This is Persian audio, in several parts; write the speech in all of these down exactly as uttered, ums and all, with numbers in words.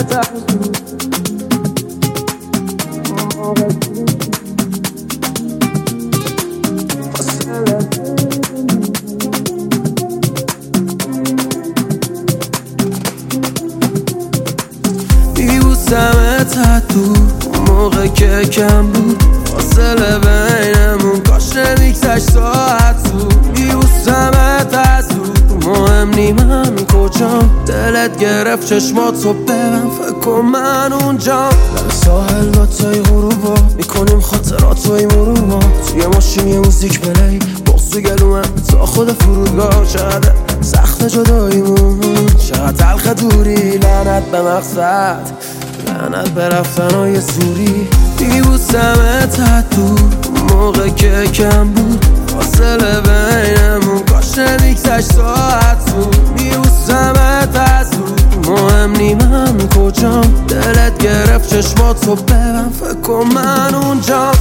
میبوسمت تو موقع که کم بود فاصله بینمون کاش نمیگذشت ساعت زود. میبوسمت از تو مهم نی من کجام، دلت گرفت چشماتو ببن فکر کن من اونجام. لب ساحل دوتای غروبا میکنیم خاطراتوی مروبا، توی ماشین یه موزیک پلی بغض تو گلومن تا خود فرودگاه. چقدر سخت جداییمون، چقدر تلخ دوری، لعنت به مقصد لعنت به رفتنهای سوری. میبوسمت تو موقع که کم بود فاصله بینمون کاش نمیگذشت ساعت زود. میبوسمت از تو مهم نی من کجام، دلت گرفت چشماتو ببن فکر کن من اونجام.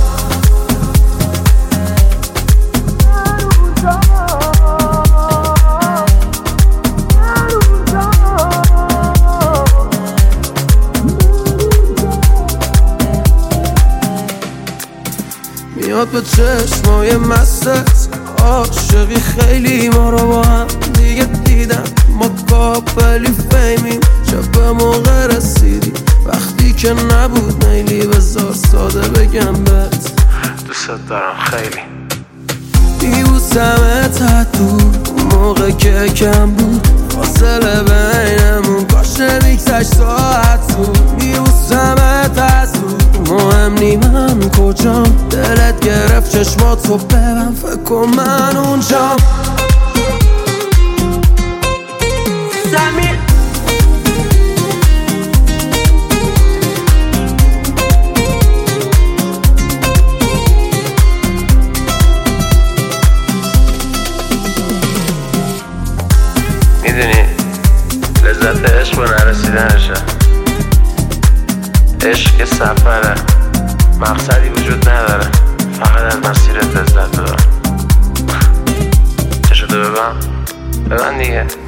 میاد به چشمای مستت عاشقی خیلی ما رو با هم دیگه دیدم، ما کابلی فیمیم شب به موقع رسیدی وقتی که نبود میلی. بذار ساده بگم بهت دوست دارم خیلی. میبوسمت تو موقع که کم بود فاصله بینمون کاش نمیگذشت ساعت زود. میبوسمت از تو مهم نی من کجام، دلت گرفت چشماتو ببن فکر کن من اونجام. زمین میدونی لذت عشق با نرسیدنشه. عشق سفره، مقصدی وجود نداره، فقط از مسیرت لذت ببر. چشتو ببن ببن دیگه.